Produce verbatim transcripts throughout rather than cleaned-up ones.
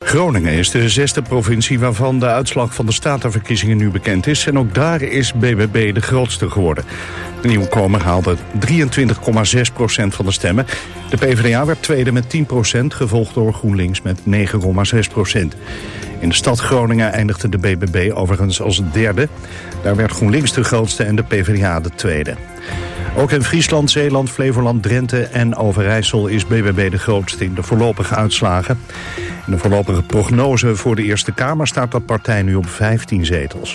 Groningen is de zesde provincie waarvan de uitslag van de statenverkiezingen nu bekend is. En ook daar is B B B de grootste geworden. De nieuwkomer haalde drieëntwintig komma zes procent van de stemmen. De PvdA werd tweede met tien procent, gevolgd door GroenLinks met negen komma zes procent. In de stad Groningen eindigde de B B B overigens als derde. Daar werd GroenLinks de grootste en de PvdA de tweede. Ook in Friesland, Zeeland, Flevoland, Drenthe en Overijssel is B B B de grootste in de voorlopige uitslagen. In de voorlopige prognose voor de Eerste Kamer staat dat partij nu op vijftien zetels.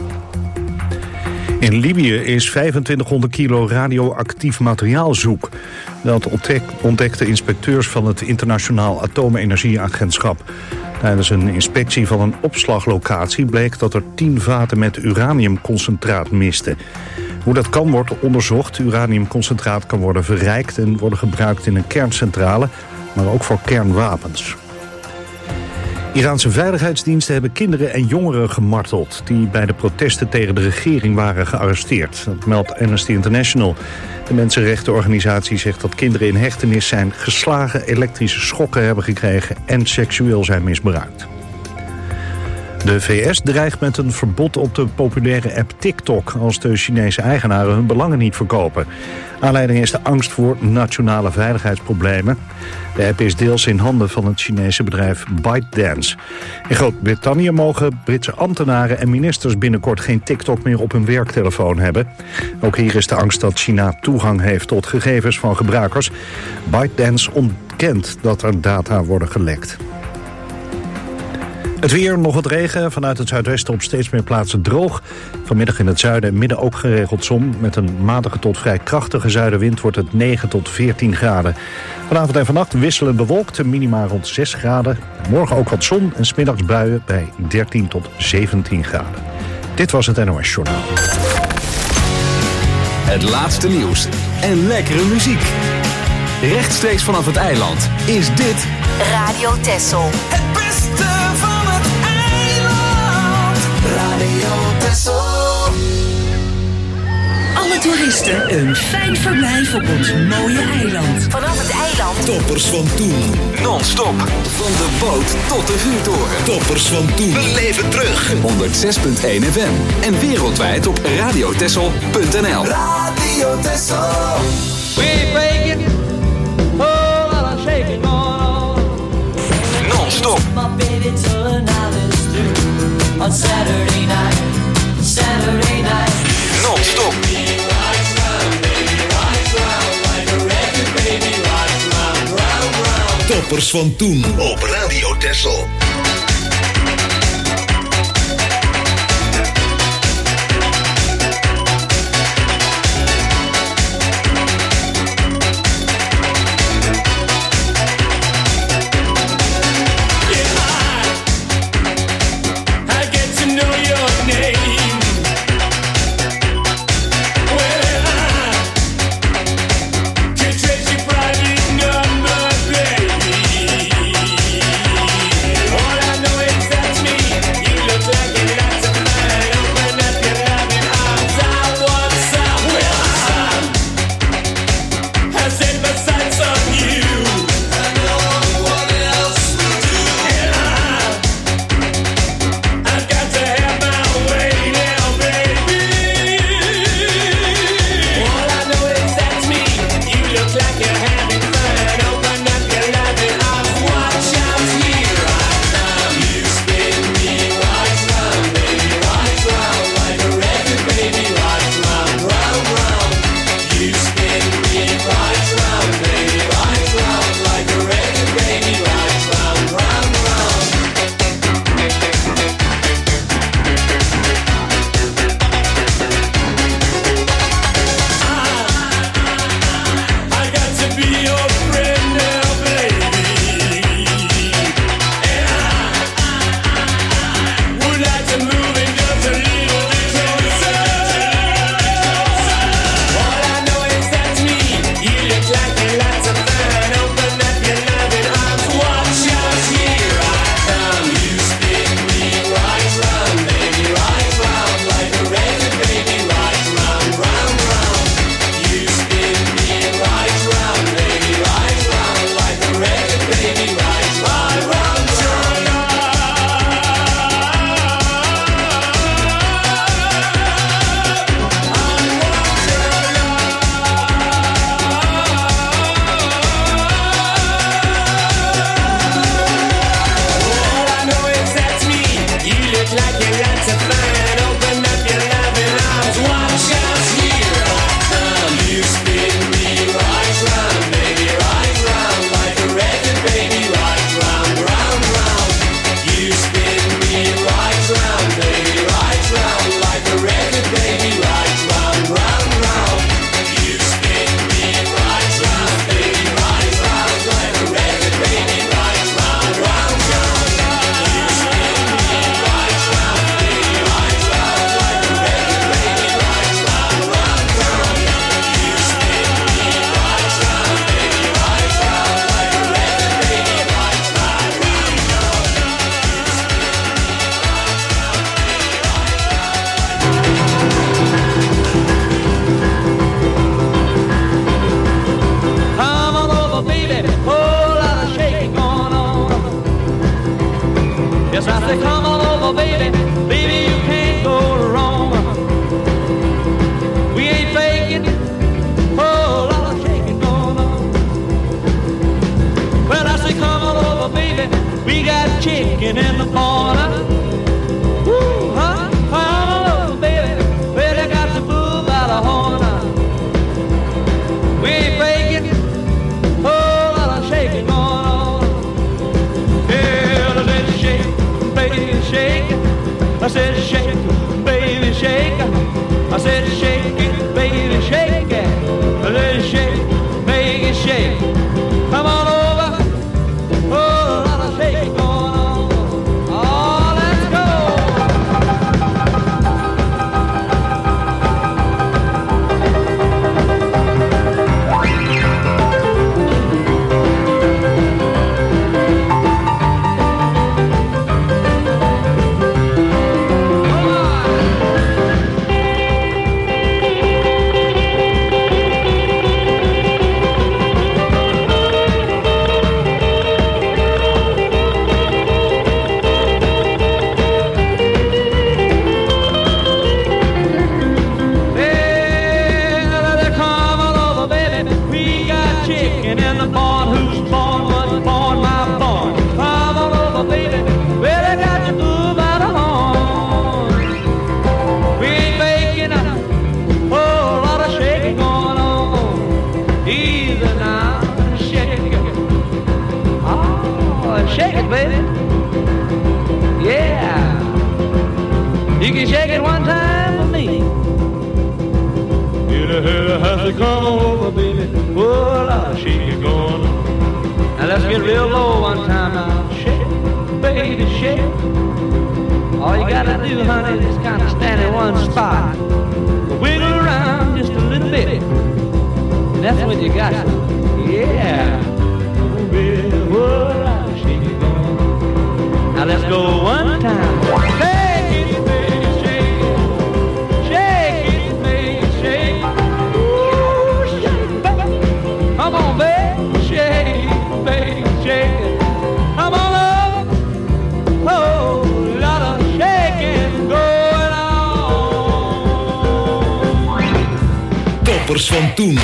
In Libië is vijfentwintighonderd kilo radioactief materiaal zoek. Dat ontdekten inspecteurs van het Internationaal Atoomenergieagentschap. Tijdens een inspectie van een opslaglocatie bleek dat er tien vaten met uraniumconcentraat misten. Hoe dat kan wordt onderzocht. Uraniumconcentraat kan worden verrijkt en worden gebruikt in een kerncentrale, maar ook voor kernwapens. Iraanse veiligheidsdiensten hebben kinderen en jongeren gemarteld die bij de protesten tegen de regering waren gearresteerd. Dat meldt Amnesty International. De mensenrechtenorganisatie zegt dat kinderen in hechtenis zijn geslagen, elektrische schokken hebben gekregen en seksueel zijn misbruikt. De V S dreigt met een verbod op de populaire app TikTok als de Chinese eigenaren hun belangen niet verkopen. Aanleiding is de angst voor nationale veiligheidsproblemen. De app is deels in handen van het Chinese bedrijf ByteDance. In Groot-Brittannië mogen Britse ambtenaren en ministers binnenkort geen TikTok meer op hun werktelefoon hebben. Ook hier is de angst dat China toegang heeft tot gegevens van gebruikers. ByteDance ontkent dat er data worden gelekt. Het weer, nog wat regen. Vanuit het zuidwesten op steeds meer plaatsen droog. Vanmiddag in het zuiden en midden ook geregeld zon. Met een matige tot vrij krachtige zuidenwind wordt het negen tot veertien graden. Vanavond en vannacht wisselen bewolkt, minima rond zes graden. Morgen ook wat zon en 's middags buien bij dertien tot zeventien graden. Dit was het N O S Journaal. Het laatste nieuws en lekkere muziek. Rechtstreeks vanaf het eiland is dit Radio Texel. Het beste van het eiland. Radio Texel. Alle toeristen een fijn verblijf op ons mooie eiland. Vanaf het eiland. Toppers van toen. non-stop van de boot tot de vuurtoren. Toppers van toen. We leven terug. honderd zes komma één F M en wereldwijd op radiotessel punt n l. Radio Texel. We break it. Oh, I'm shaking on. Non-stop. My baby tonight is through on Saturday night, Saturday night. Non-stop. Toppers van toen op Radio Texel. All I say, come on over, baby. Baby, you can't go wrong. We ain't faking. Oh, lot of shaking going on. Well, I say, come on over, baby. We got chicken in the corner. Woo, huh? Come on over, baby. Well, they got the bull by the horn. We ain't faking. Oh, lot of shaking going on. Yeah, let's shake, baby, shake. I said, shake, baby, shake. I said, shake it, baby, shake it. Let's shake, baby, shake. Come on over. Oh, a lot of shaking going on. Oh, let's go. Shake it, baby. Yeah. You can shake it one time for me. You know how to come over, baby. Oh, I'll shake it going on. Now let's get real low one time now. Shake it, baby, shake it. All you gotta do, honey, is kind of stand in one spot. Wiggle around just a little bit. And that's what you got. Yeah. Baby, oh, now let's go one time. Shake it, baby, shake it. Shake it, baby, shake it. Ooh, shake it, baby. Come on, baby, shake it, baby, shake it. Come on up. Oh, lot of shaking going on. Toppers van toen.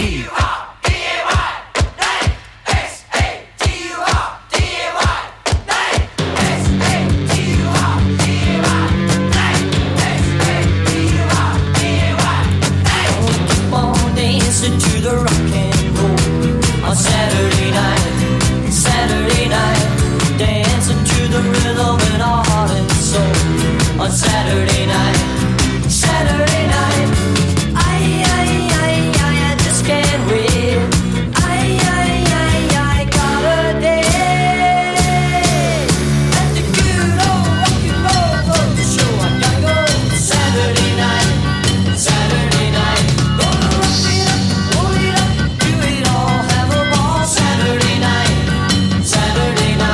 Saturday night, Saturday night, I, I, I, I, I just can't wait. I, I, I, I got a day at the good old rock and roll show. I gotta go Saturday night, Saturday night. Gonna rock it up, roll it up, do it all, have a ball. Saturday night, Saturday night.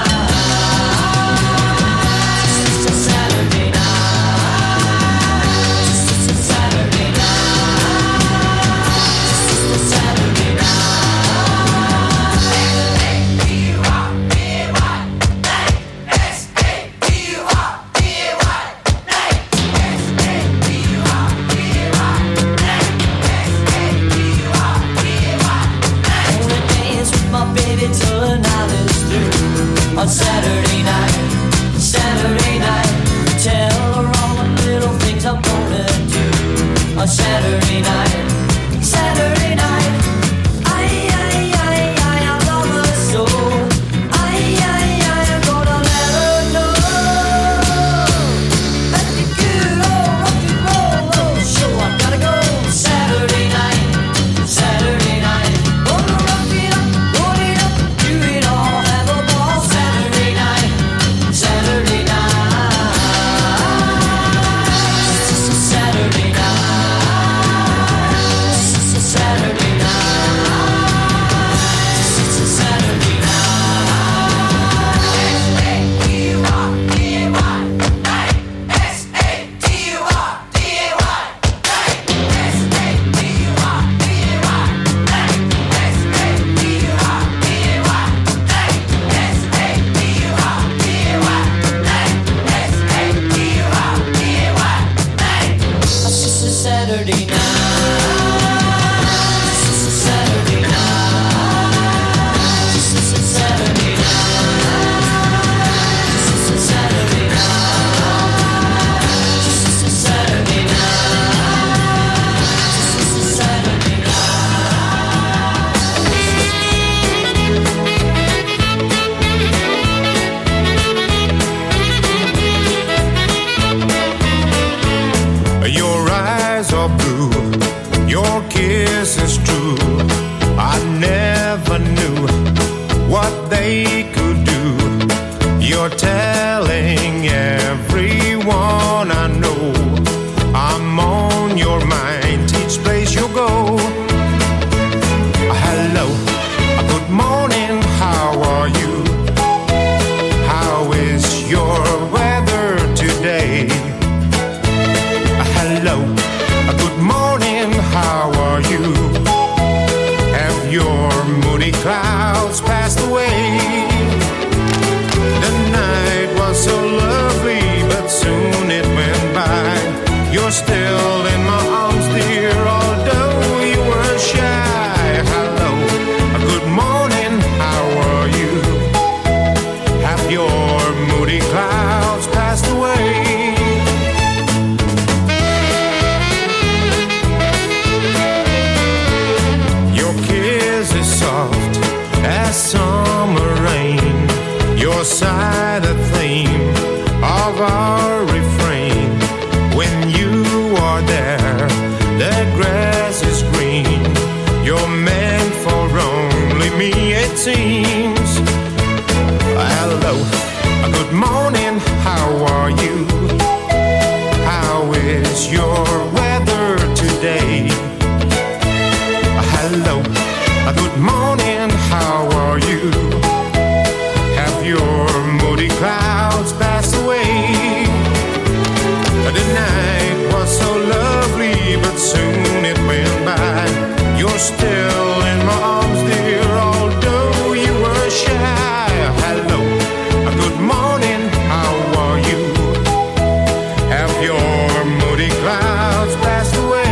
On Saturday night, Saturday night, tell her all the little things I'm gonna do. On Saturday night, Saturday night, I, I, I, I, I love her so. I, I, I, I'm gonna let her know that the good old rock and roll show. I gotta go Saturday night, Saturday night, gonna rock it up, roll it up, do it all, have a ball. Saturday night, Saturday night, Saturday night. this is true. I never knew what they could do. You're telling everyone I know I'm on your mind each place you go. Hello, good morning, how are you? How is your weather today? Hello, good morning, how are you? Have your moody clouds passed away? The night was so lovely, but soon it went by. You're still in my arms, dear, although you were shy. Hello, good morning, how are you? Have your moody clouds passed away? Your kiss is soft as summer rain. Your sigh the theme of our refrain. When you are there, the grass is green. You're meant for only me, it seems. Hello, good morning, how are you? How is your weather today? Hello, good morning, how are you? Have your moody clouds passed away? The night was so lovely, but soon it went by. You're still in my arms, dear, although you were shy. Hello, good morning, how are you? Have your moody clouds passed away?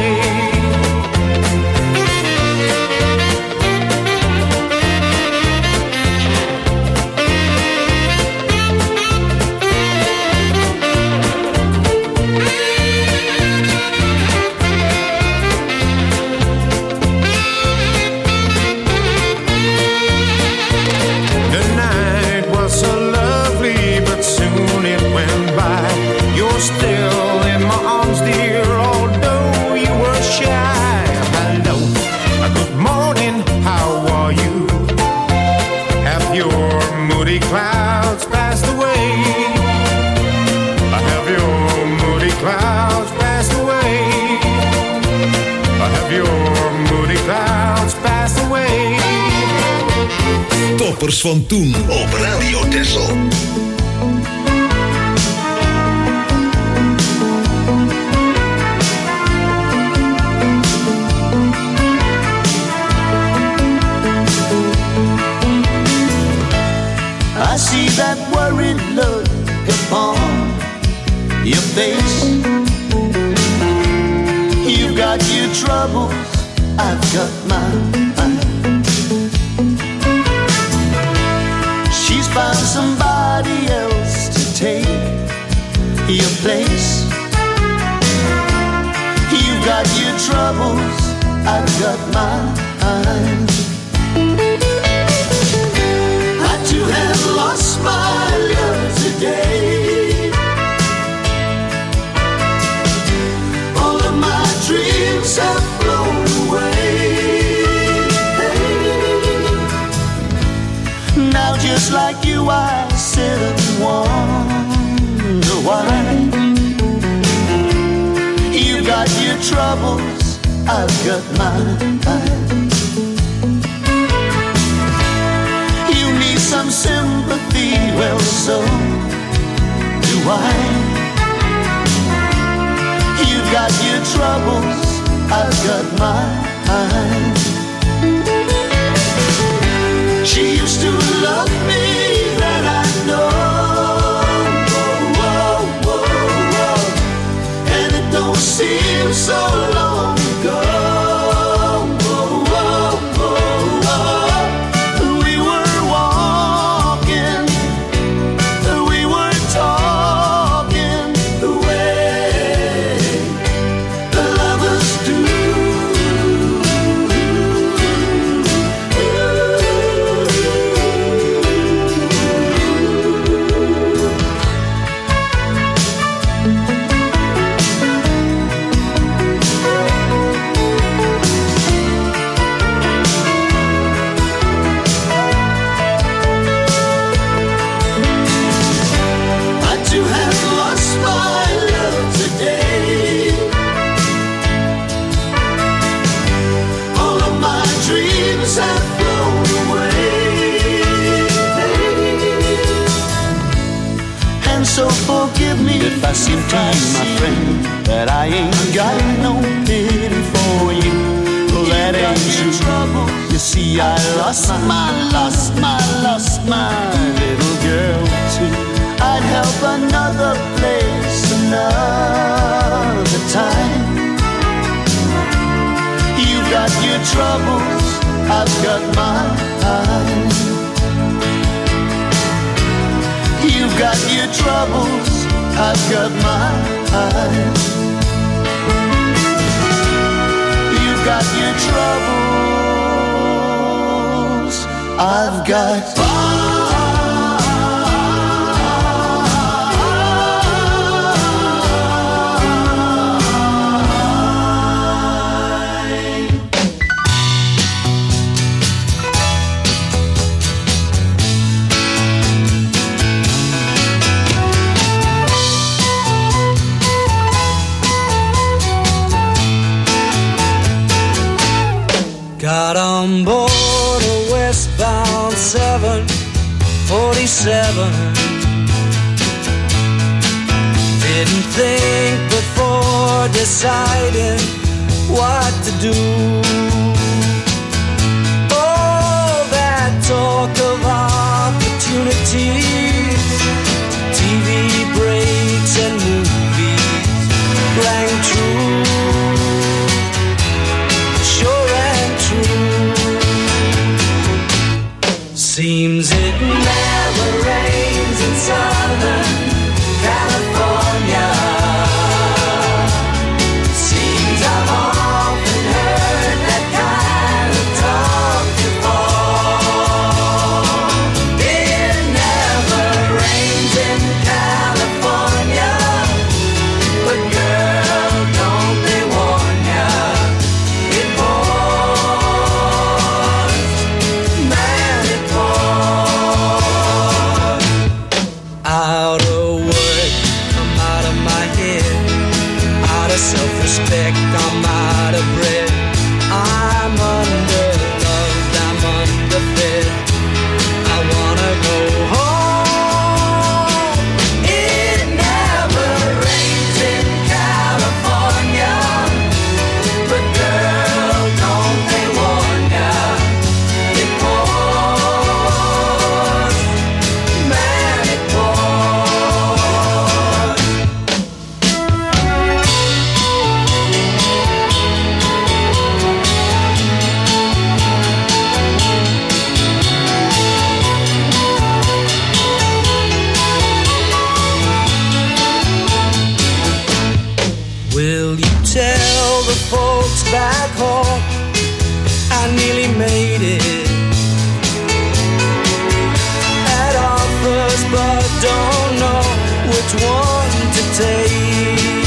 Still in my arms, dear, although you were shy. Hello, good morning, how are you? Have your moody clouds passed away? Have your moody clouds passed away? Have your moody clouds passed away? Toppers van toen op Radio Texel. I see that worried look upon your face. You've got your troubles, I've got mine. She's found somebody else to take your place. You've got your troubles, I've got mine. To have lost my love today. All of my dreams have flown away. Now just like you I sit and wonder why. You got your troubles, I've got mine. Some sympathy, well, so do I. You've got your troubles, I've got mine. She used to love me, that I know. Whoa, whoa, whoa. And it don't seem so long ago. And so forgive me if I seem to you, my friend, that I ain't got no pity for you. Well, that ain't true. You see, I lost my, lost my, lost my little girl too. I'd help another place another time. You've got your troubles, I've got mine. You've got your troubles, I've got mine. You've got your troubles, I've got mine. Got on board a westbound seven forty-seven. Didn't think before deciding what to do. Oh, that talk of opportunities, T V breaks and movies rang true. Seems it never rains in Southern California. Seems I've often heard that kind of talk before. It never rains in California, but girl, don't they warn ya, it pours. Man, it out of work, I'm out of my head. Out of self-respect, I'm out of bread. I'm underloved, I'm underfed. I wanna go home. It never rains in California, but girl, don't they warn ya, it pours. Man, it Will you tell the folks back home I nearly made it at offers, but don't know which one to take.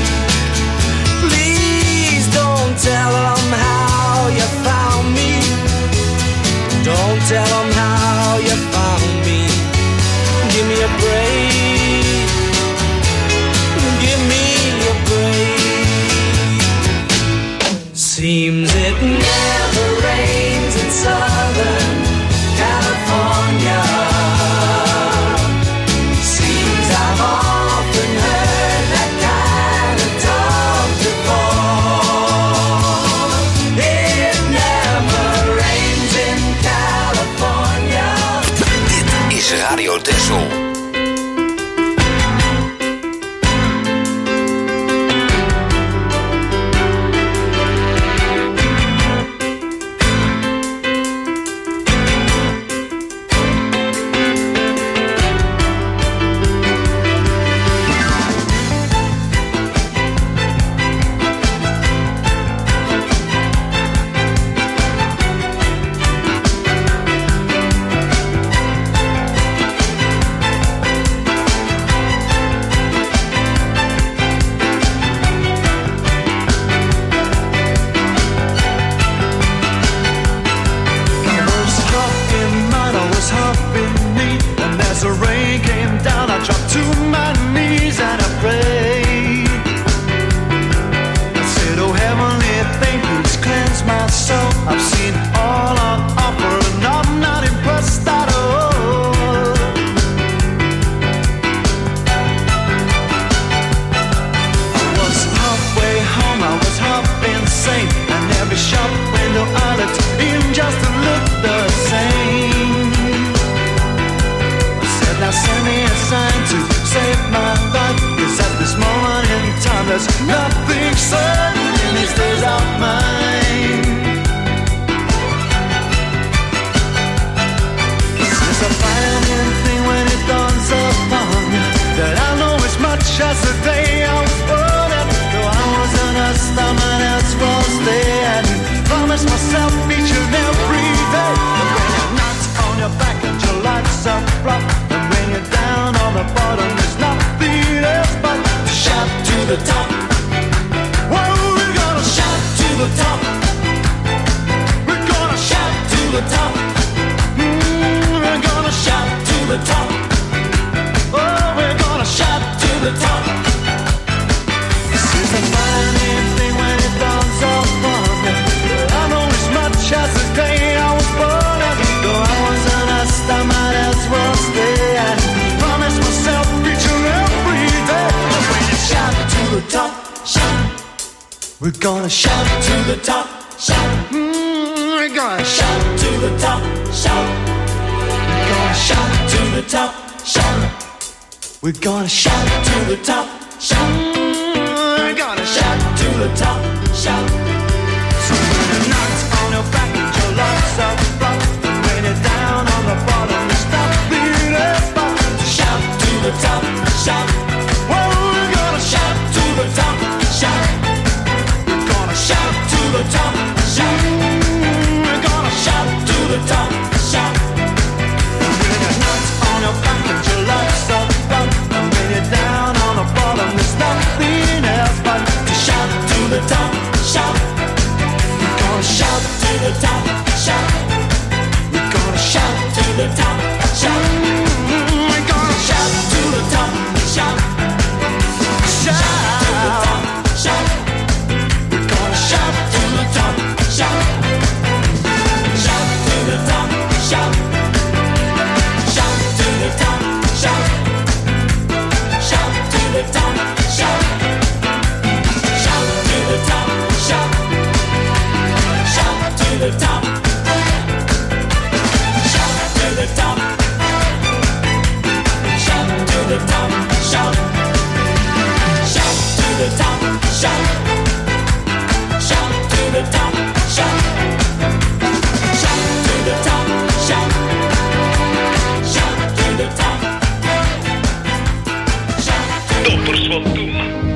Please don't tell them how you found me. Don't tell them how you found me. Give me a break. Give me a break. Seems it never rains in Southern California. Seems I've often as the day I was born. And though I wasn't a someone else was there. And promise myself each and every day that when you're not on your back and your life's up rough, and when you're down on the bottom, there's nothing else but to shout to the top. Whoa, we're gonna shout to the top. We're gonna shout to the top. Mm, we're gonna shout to the top. Oh, we're gonna shout to the top. This is a funny thing when it dawns upon me. I know as much as the day I was born. And though I wasn't a star, might as well stay. And promise myself each and every day that when you shout to the top, shout. We're gonna shout to the top, shout. Mm, we're gonna shout to the top, shout. We're gonna shout to the top, shout. We're gonna shout to the top, shout. We're gonna shout to the top, shout. So when you're not on your back and your love's up front, and when you're down on the bottom, there's nothing else but to shout to the top, shout. Well, we're gonna shout to the top, shout. We're gonna shout to the top, shout. We're gonna shout to the top, shout. And when you're not on your back and your love's up front, and when you're down on the bottom, there's nothing else but to shout to the top, shout. We're gonna shout to the top, shout. We're gonna shout to the top, shout. We're gonna shout to the top, shout. Shout to the top, shout. We're gonna shout to the top, shout. Shout to the top, shout. Shout to the top, shout. Shout to the top, shout. Shout to the top, shout. Shout to the top. Shout to the top. Shout to the top, shout. Shout to the top, shout. Shout to the top, shout. Shout to the top, shout. Shout to the top. Toppers van toen.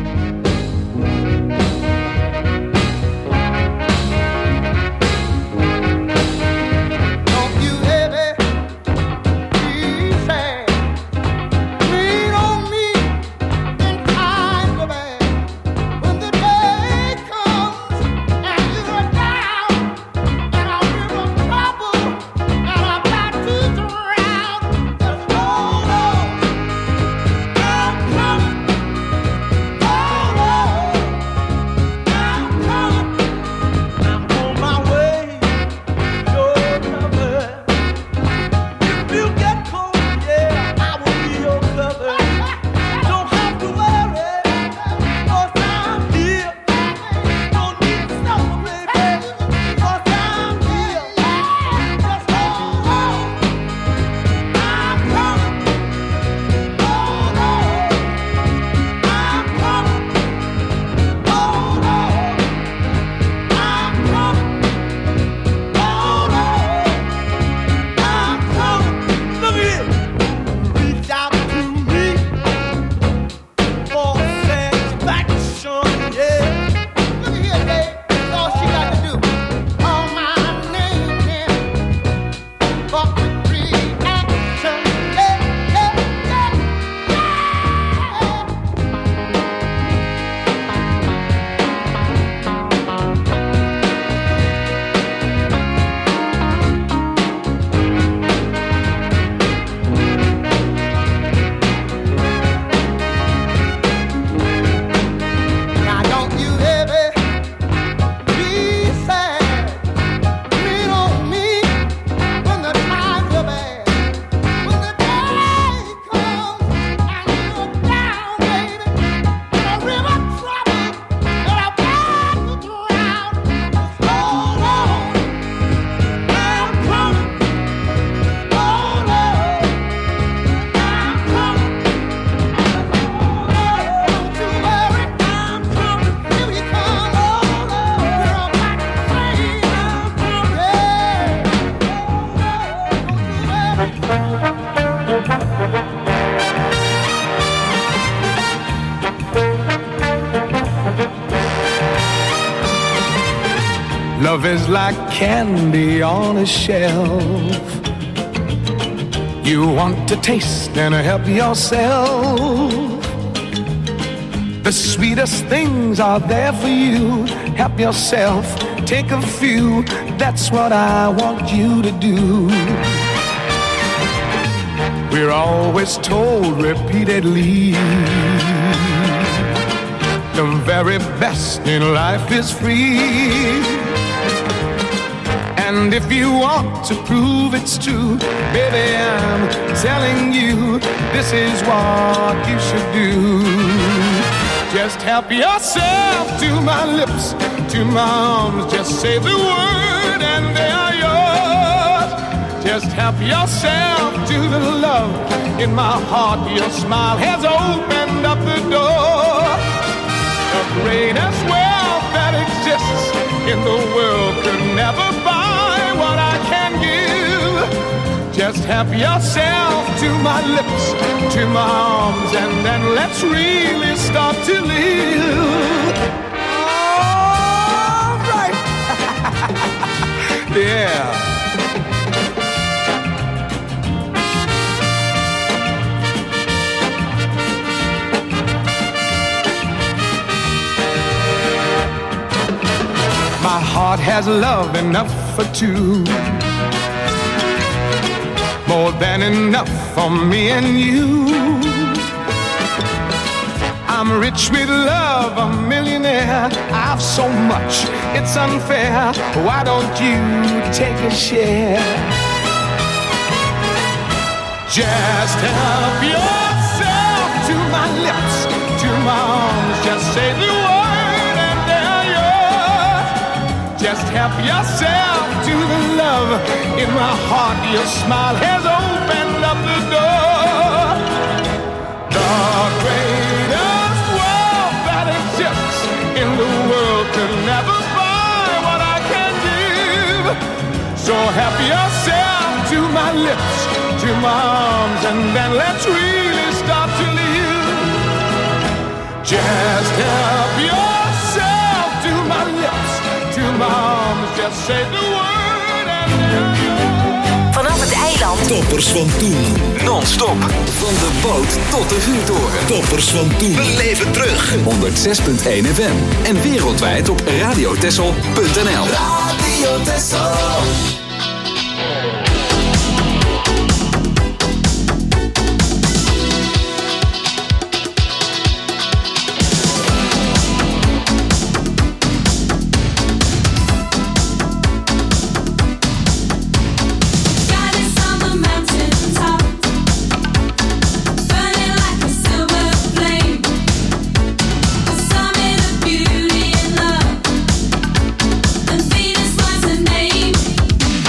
Don't you ever be sad. Lean on me in times of bad. When the day comes and you are down, and I'm in trouble, and I'm about to drown. Just hold on, I'm coming. Love is like candy on a shelf. You want to taste and help yourself. The sweetest things are there for you. Help yourself, take a few. That's what I want you to do. We're always told repeatedly the very best in life is free. And if you want to prove it's true, baby, I'm telling you, this is what you should do. Just help yourself to my lips, to my arms. Just say the word and they are yours. Just help yourself to the love in my heart. Your smile has opened up the door. The greatest wealth that exists in the world could never buy what I can give. Just help yourself to my lips, to my arms, and then let's really start to live. All right. Yeah. My heart has love enough for two, more than enough for me and you. I'm rich with love, a millionaire. I've so much, it's unfair. Why don't you take a share? Just help yourself to my lips, to my arms. Just say the word and they're yours. Just help yourself to the love in my heart. Your smile has opened up the door. The greatest wealth that exists in the world could never buy what I can give. So help yourself to my lips, to my arms, and then let's really start to live. Just help yourself to my lips, to my arms, just say the word and then vanaf het eiland. Toppers van toen. Non-stop. Van de boot tot de vuurtoren. Toppers van toen. Beleef het terug. honderd zes komma één F M. En wereldwijd op radiotessel punt n l. Radio Tessel. Beauty and love, and Venus was her name.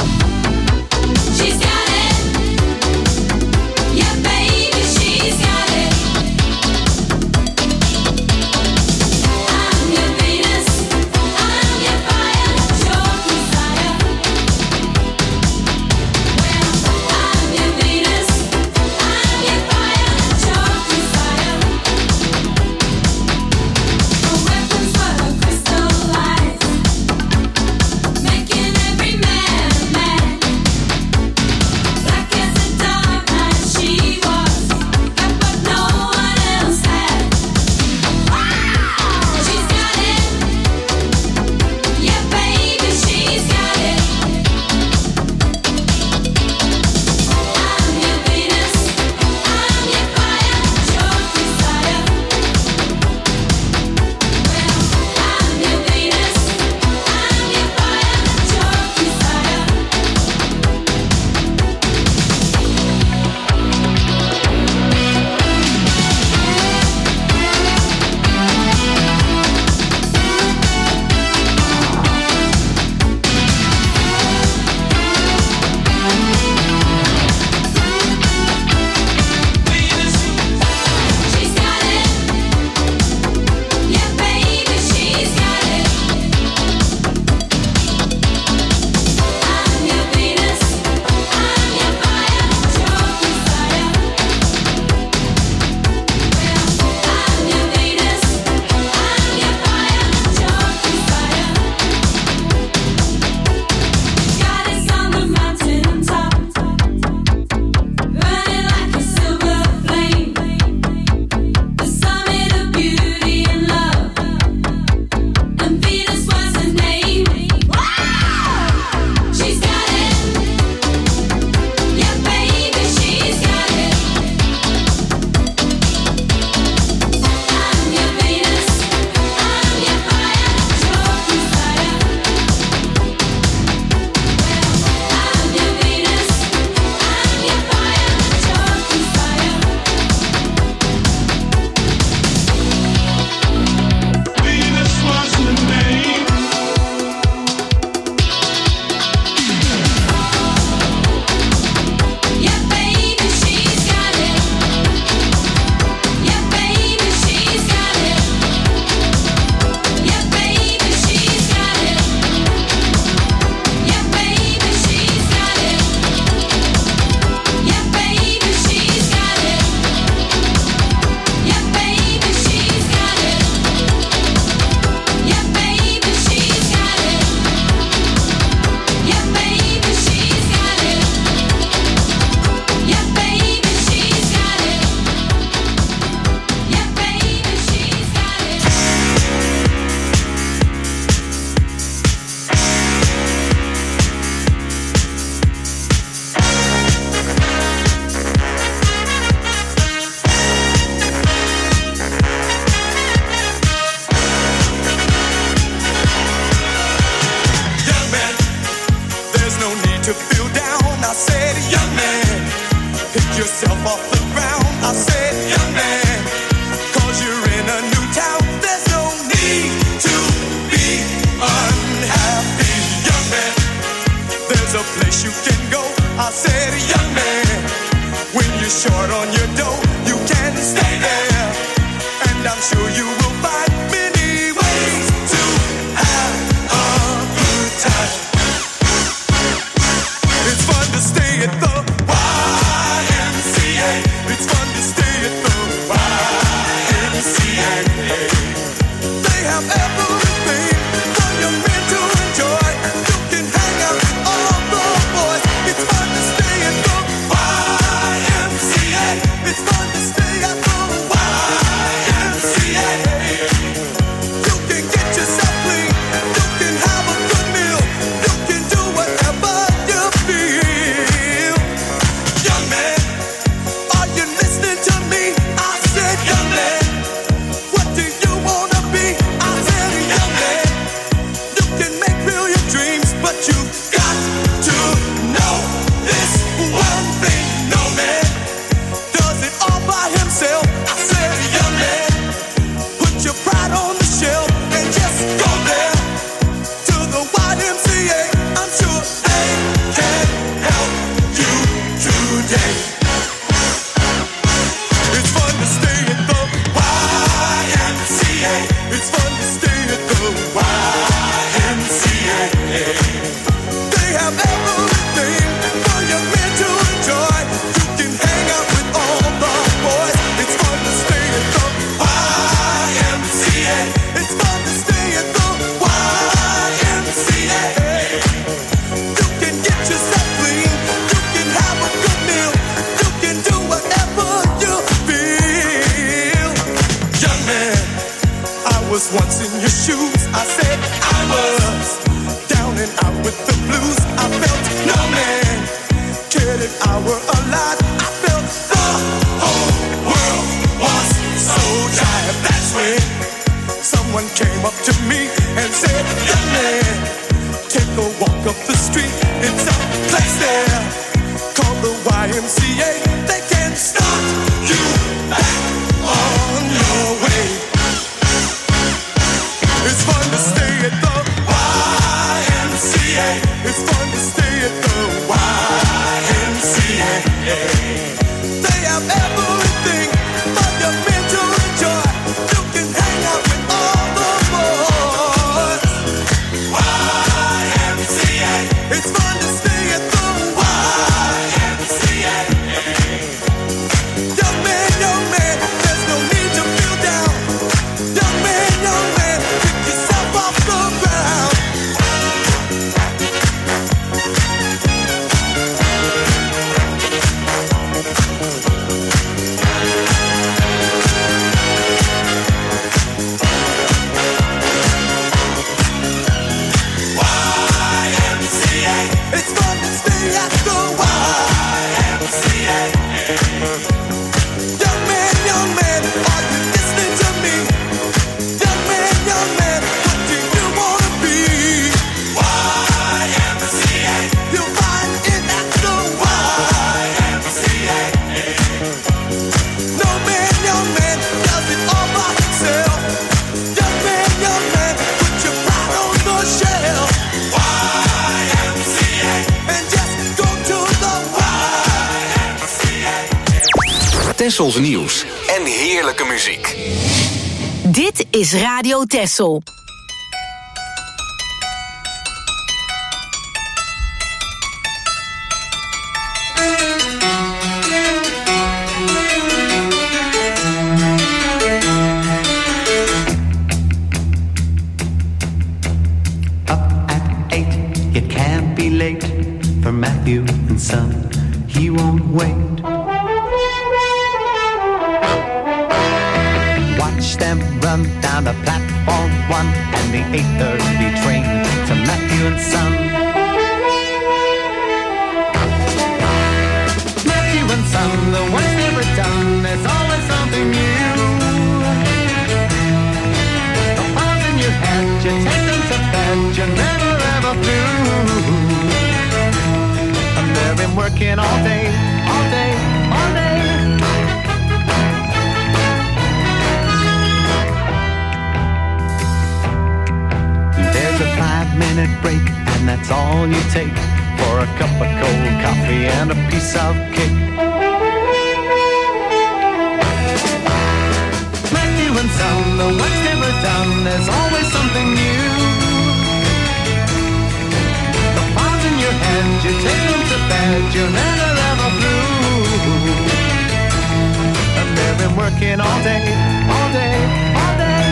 I'm sure you will find many ways to have a good time. It's fun to stay at the Y M C A. It's fun to stay at the Y M C A. They have everything for young men to enjoy. You can hang out with all the boys. It's fun to stay at the Y M C A. It's fun to stay at the Y M C A. You can get yourself clean. You can have a good meal. You can do whatever you feel. Young man, are you listening to me? I said, young man, what do you wanna be? I said, young man, you can make real your dreams, but you got to know this one thing. No man does it all by himself. I said, young man, put your pride on the shelf and just go there to the Y M C A. I'm sure they can help you today. It's fun to stay at the Y M C A. It's fun to stay at the Y M C A. They have everything for young men to enjoy. You can hang out with all the boys. It's fun to stay at the Y M C A. It's fun to stay at the Y M C A. You can get yourself clean. You can have a good meal. You can do whatever you feel. Young man, I was once in your shoes. I said I was down and out with the blues. I felt no man cared if I were alive. I felt the whole world was so tired. That's when someone came up to me and said, young man, take a walk up the street. It's a place there called the Y M C A. They can start you back on your way. It's fun to stay at the Y M C A. It's fun to stay at the Y M C A. They have everything for young men to enjoy. You can hang out with all the boys. Y M C A. It's fun to stay at the Y M C A. Young man, young man, there's no need to feel down. Young man, young man, pick yourself off the ground. Y M C A. It's fun to stay at the Y M C A. Young man, young man, are you listening to me? Young man, young man, what do you wanna be? Y M C A. You'll find it at the Y M C A. No man, young man, does it all by himself. Young man, young man, put your pride on the shelf. Y M C A. And just go to the Y M C A. Tessels nieuws en heerlijke muziek. Dit is Radio Tessel. It can't be late for Matthew and Son. He won't wait. Watch them run down the platform one and the eight thirty train to Matthew and Son. Matthew and Son, the work's never done. There's always something new. The balls in your head, you take them to bed, you never ever blue. And they've been working all day, all day, all day. There's a five-minute break, and that's all you take for a cup of cold coffee and a piece of cake. Matthew learn some. The work's never done, there's always something new. The files in your hand, you take them to bed, you're never ever through. And they've been working all day, all day, all day.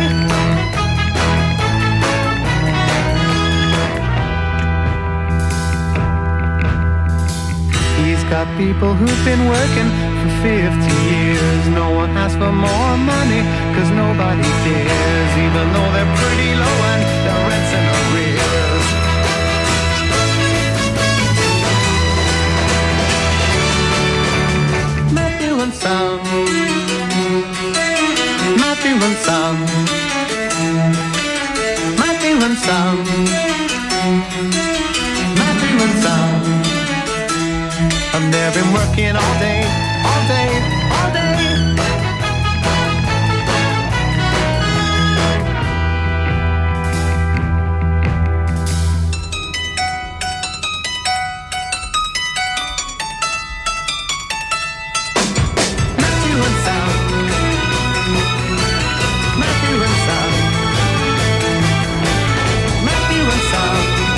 He's got people who've been working for fifty years. No one asks for more money, cause nobody cares, even though they're pretty low and their rent's in arrears. Matthew and Son, Matthew and Son, Matthew and Son, Matthew and Son. And they've been working all day, all day, all day. Matthew and Son, Matthew and Son, Matthew and Son.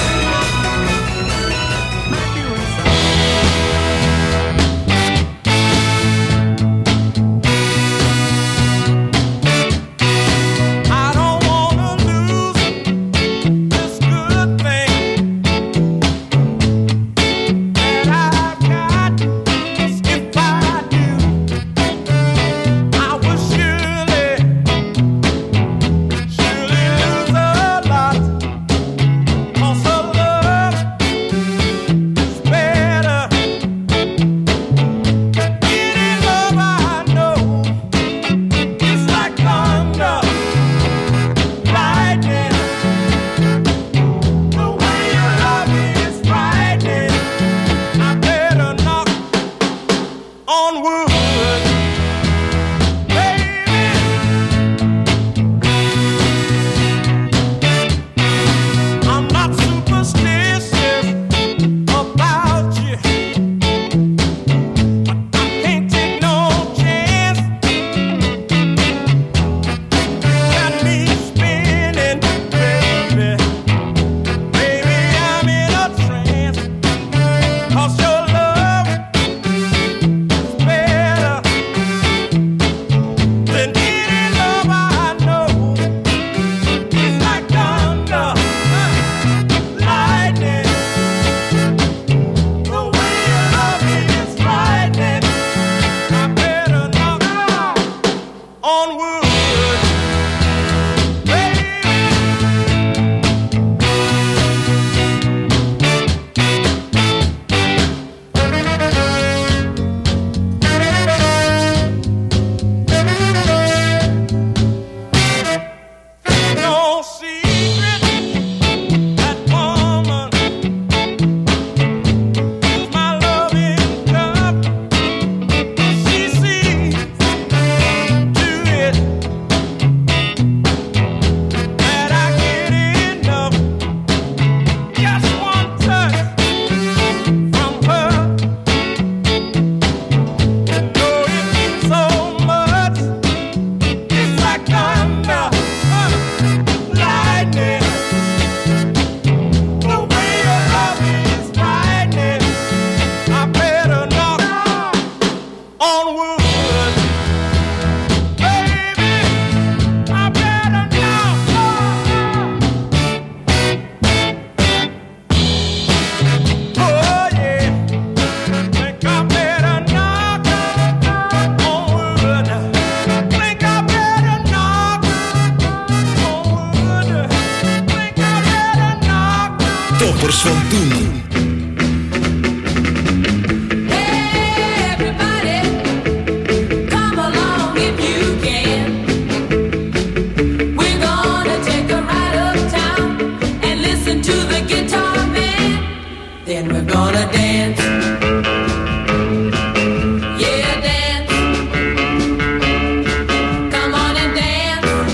Toppers van toen.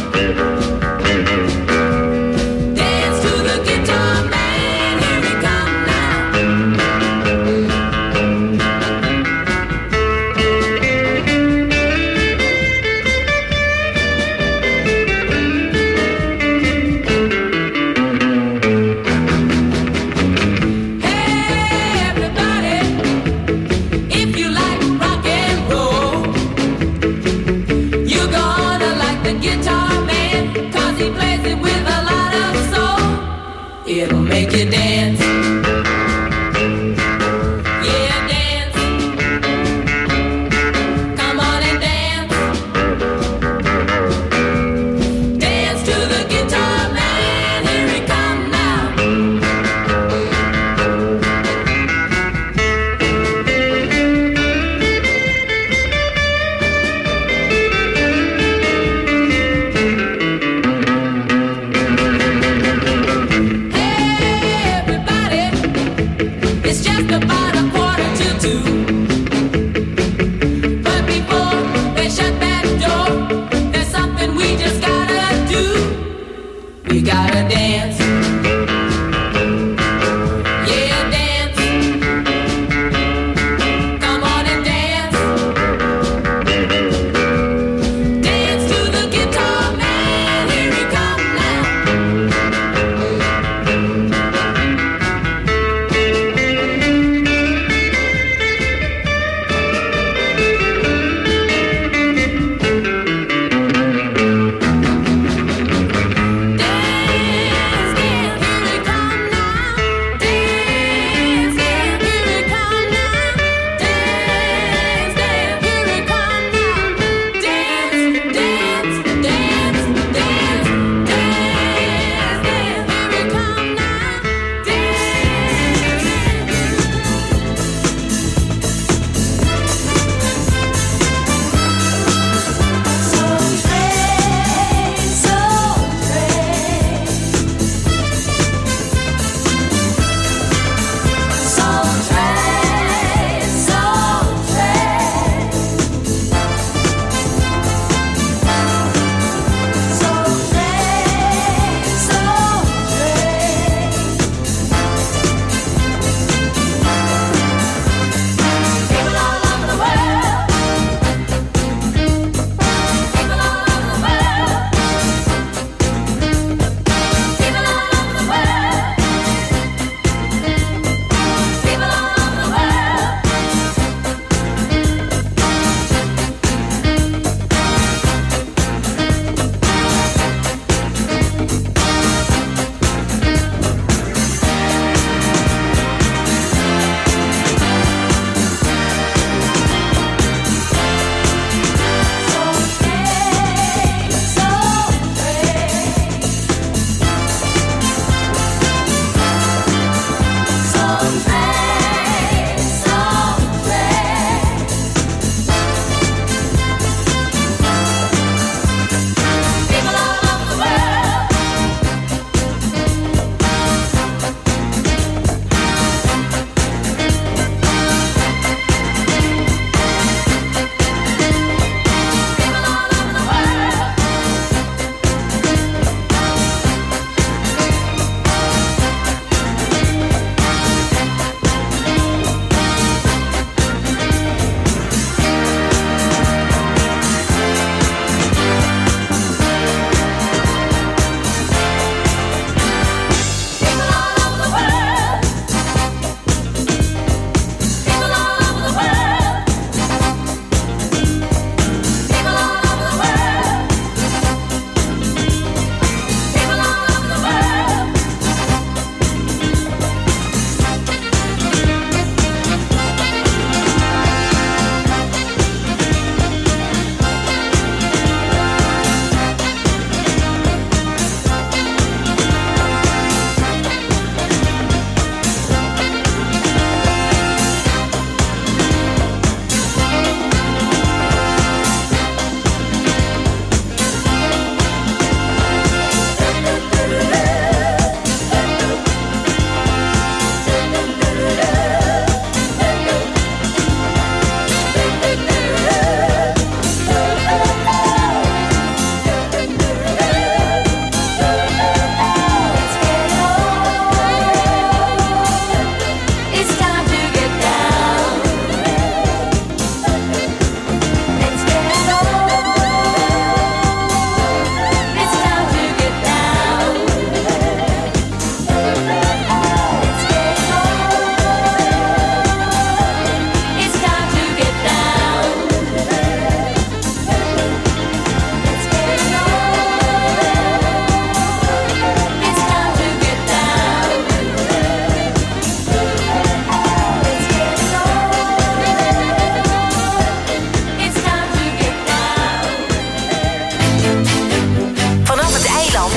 Dance to the guitar man, here he comes. the guitar man, 'cause he plays it with a lot of soul. It'll make you dance. Yeah, dance. Come on and dance. Dance to the guitar man. Here he comes now. Everybody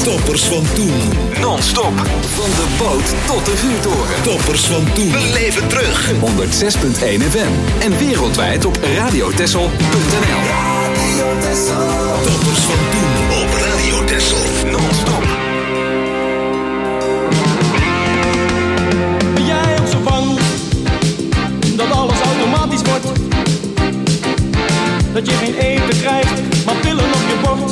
Toppers van toen. Non-stop. Van de boot tot de vuurtoren. Toppers van toen. Beleef het terug. honderdzes komma één F M. En wereldwijd op radiotessel punt n l. Radio Tessel. Toppers van toen op Radio Tessel. Non-stop. Ben jij ook zo bang dat alles automatisch wordt? Dat je geen eten krijgt, maar pillen op je bord?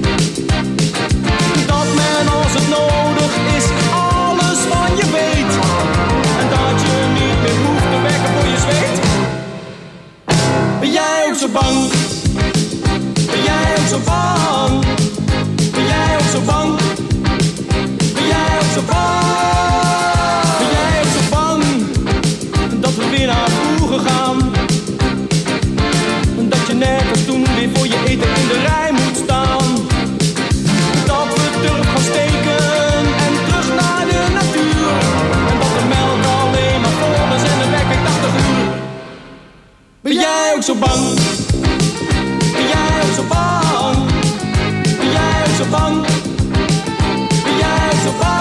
Dat men als het nodig is alles van je weet. En dat je niet meer hoeft te werken voor je zweet. Ben jij ook zo bang? Ben jij ook zo bang? Ben jij ook zo bang? Ben jij ook zo bang? Ben jij ook zo bang dat we weer naar vroeger gaan? Dat je nergens toen weer voor je eten in de rij moet staan? Dat we terug gaan steken en terug naar de natuur. En dat de melk alleen maar vol is en de wekker tachtig uur. Ben jij ook zo bang? Ben jij ook zo bang? Ben jij ook zo bang? Ben jij ook zo bang?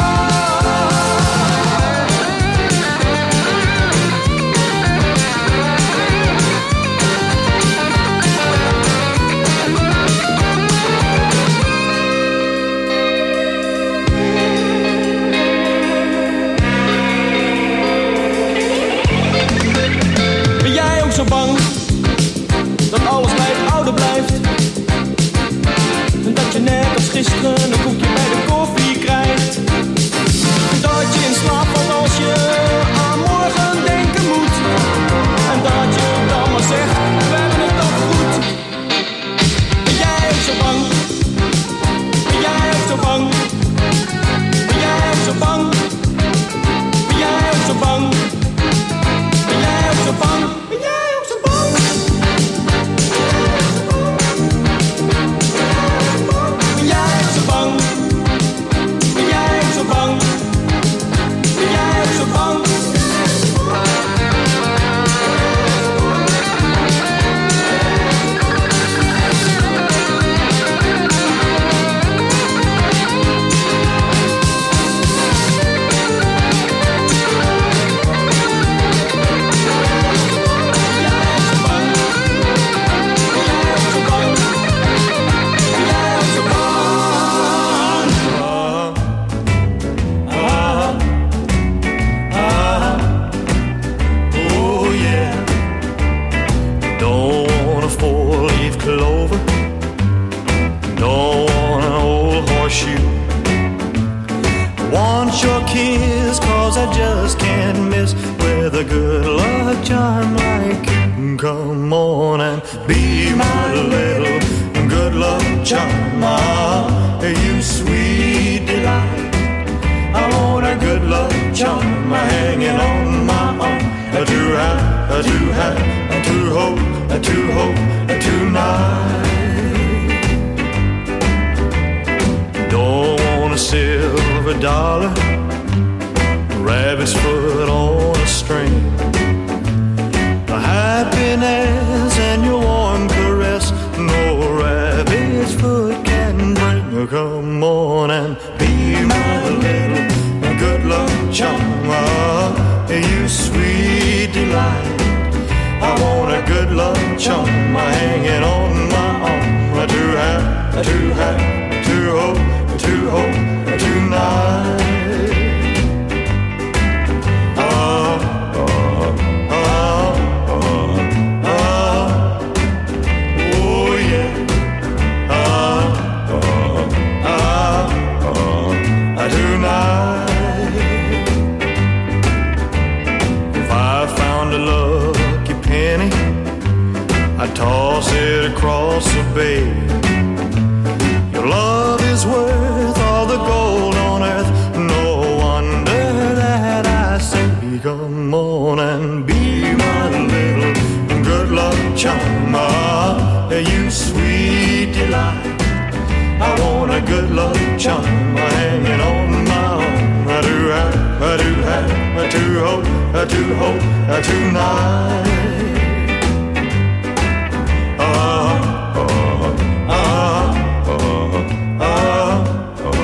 Ben jij ook zo bang dat alles bij het oude blijft? Dat je net als gisteren een koekje bij de koffie krijgt? Dat je in slaap valt als je aan morgen denken moet? En dat je dan maar zegt, we hebben het toch goed? Ben jij ook zo bang? Ben jij ook zo bang? Ben jij ook zo bang? Ben jij ook zo bang? Ben jij ook zo bang? Ben jij ook zo bang? Ben jij ook zo bang? Ben jij ook zo bang? Ben jij ook zo bang? Want your kiss, cause I just can't miss with a good luck charm like you. Come on and be my little good luck charm. Ah, you sweet delight. I want a good luck charm hanging on my arm. To have, to have, to hope, to hope tonight. Don't want a silver dollar, rabbit's foot on a string. Happiness and your warm caress, no rabbit's foot can bring. Come on and be my little good luck charm. Ah, you sweet delight. I want a good luck charm hanging on my arm. To have, to have, to hope, to hope tonight. Ah, ah, ah, ah, ah. Oh yeah. Ah, ah, ah, ah, tonight. If I found a lucky penny, I'd toss it across the bay. Your love is worth all the gold on earth. No wonder that I say, come on and be my little good luck charm. Ah, you sweet delight. I want a good luck charm hanging on my arm. I do have, I do have, I do hope, I do hope tonight. Ah, ah, ah, ah, ah, ah.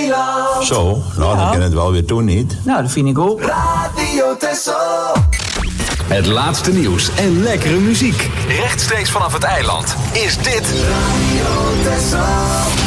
eiland. Zo, nou, Ja. dan kan het wel weer toen niet. Nou, dat vind ik ook. Radio Texel. Het laatste nieuws en lekkere muziek. Rechtstreeks vanaf het eiland is dit Radio Texel.